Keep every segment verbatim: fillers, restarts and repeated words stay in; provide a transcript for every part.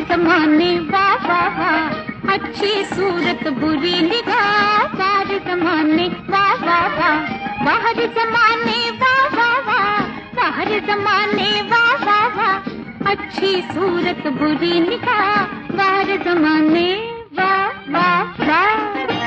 जमाने वाह वाह वाह, अच्छी सूरत बुरी निगाह, बाहर जमाने वाह वाह वाह, बाहर जमाने वाह वाह वाह, बाहर जमाने वाह वाह वाह, अच्छी सूरत बुरी निगाह, बाहर जमाने वाह वाह वाह।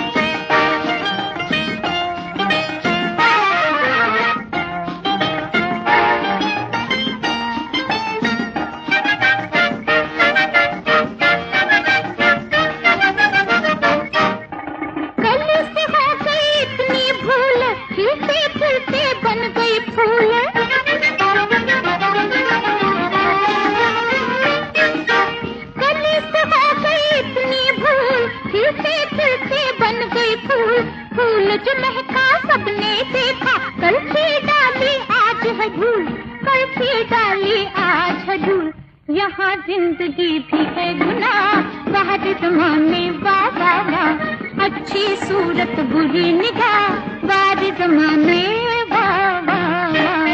फूल जो महका सबने देखा, कल की डाली आज है धूल, कल की डाली आज है धूल, यहाँ जिंदगी भी है गुनाह, बाहर जमाने वाह वाह वाह, अच्छी सूरत बुरी निगाह, बाहर जमाने वाह वाह वाह।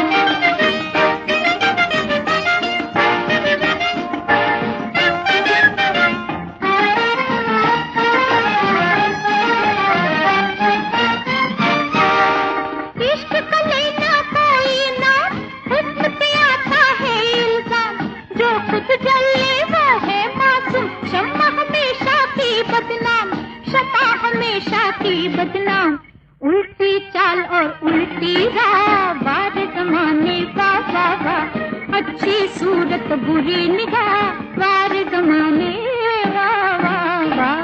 जले वो है मासूम, शम्मा हमेशा की बदनाम, शम्मा हमेशा की बदनाम, उल्टी चाल और उल्टी राह, बाहर जमाने वाह वाह वाह, अच्छी सूरत बुरी निगाह, बाहर जमाने वाह वाह वाह।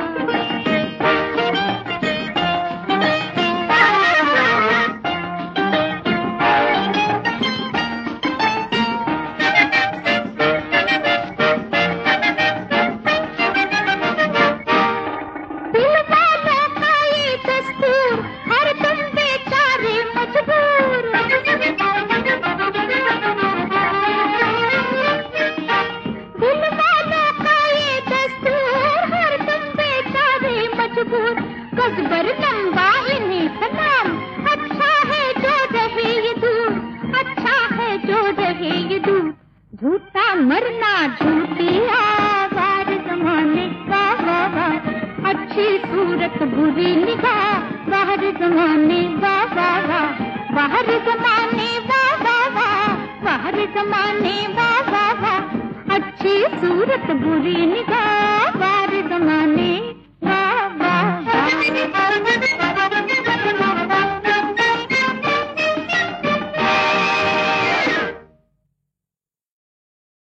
गज़बर लंबा इन्हीं सलाम, अच्छा है जो रहे ये दूर, अच्छा है जो रहे ये दूर, झूठा मरना झूठी आवार जमाने वाह वाह वाह, अच्छी सूरत बुरी निगाह, बाहर जमाने वाह वाह वाह, बाहर जमाने वाह वाह वाह, बाहर जमाने वाह वाह वाह, अच्छी सूरत बुरी निगाह, बाहर जमाने